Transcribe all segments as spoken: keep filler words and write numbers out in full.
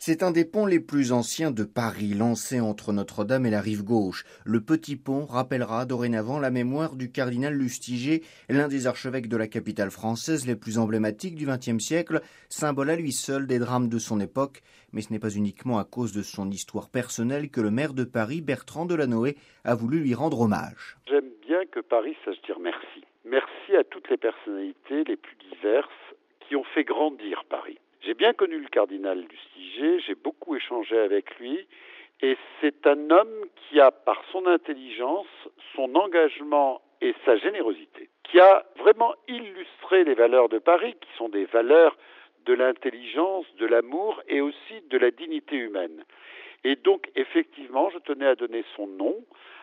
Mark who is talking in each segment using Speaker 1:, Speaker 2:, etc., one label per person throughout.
Speaker 1: C'est un des ponts les plus anciens de Paris, lancé entre Notre-Dame et la rive gauche. Le petit pont rappellera dorénavant la mémoire du cardinal Lustiger, l'un des archevêques de la capitale française les plus emblématiques du vingtième siècle, symbole à lui seul des drames de son époque. Mais ce n'est pas uniquement à cause de son histoire personnelle que le maire de Paris, Bertrand Delanoë, a voulu lui rendre hommage.
Speaker 2: J'aime bien que Paris sache dire merci. Merci à toutes les personnalités les plus diverses qui ont fait grandir Paris. J'ai bien connu le cardinal Lustiger, j'ai beaucoup échangé avec lui et c'est un homme qui a, par son intelligence, son engagement et sa générosité, qui a vraiment illustré les valeurs de Paris, qui sont des valeurs de l'intelligence, de l'amour et aussi de la dignité humaine. Et donc, effectivement, je tenais à donner son nom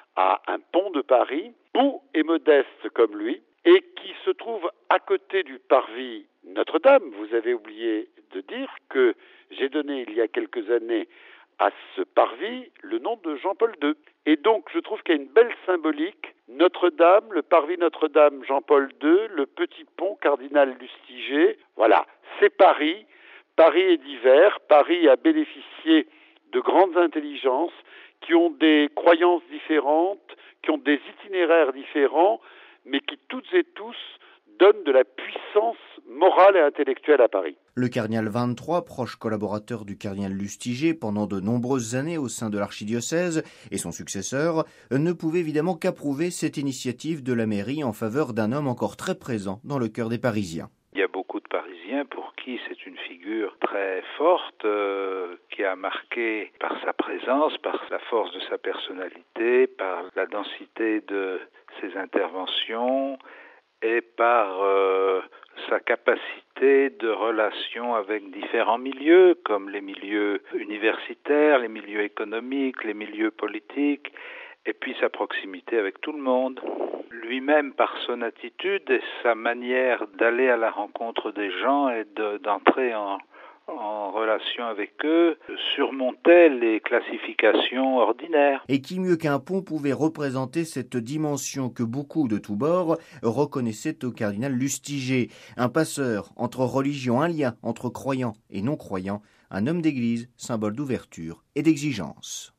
Speaker 2: à un pont de Paris, beau et modeste comme lui, et qui se trouve à côté du parvis Notre-Dame. Vous avez oublié de dire que j'ai donné il y a quelques années à ce parvis le nom de Jean-Paul deux. Et donc je trouve qu'il y a une belle symbolique. Notre-Dame, le parvis Notre-Dame Jean-Paul deux, le petit pont cardinal Lustiger. Voilà, c'est Paris. Paris est divers. Paris a bénéficié de grandes intelligences qui ont des croyances différentes, qui ont des itinéraires différents, mais qui toutes et tous donnent de la puissance morale et intellectuelle à Paris.
Speaker 1: Le cardinal vingt-trois, proche collaborateur du cardinal Lustiger pendant de nombreuses années au sein de l'archidiocèse, et son successeur, ne pouvait évidemment qu'approuver cette initiative de la mairie en faveur d'un homme encore très présent dans le cœur des Parisiens.
Speaker 3: Il y a beaucoup de Parisiens pour qui c'est une figure très forte, euh, qui a marqué par sa présence, par la force de sa personnalité, par la densité de ses interventions et par euh, sa capacité de relation avec différents milieux, comme les milieux universitaires, les milieux économiques, les milieux politiques, et puis sa proximité avec tout le monde. Lui-même, par son attitude et sa manière d'aller à la rencontre des gens et de, d'entrer en, en relation avec eux, surmontait les classifications ordinaires.
Speaker 1: Et qui mieux qu'un pont pouvait représenter cette dimension que beaucoup de tous bords reconnaissaient au cardinal Lustiger. Un passeur entre religions, un lien entre croyants et non-croyants, un homme d'église, symbole d'ouverture et d'exigence.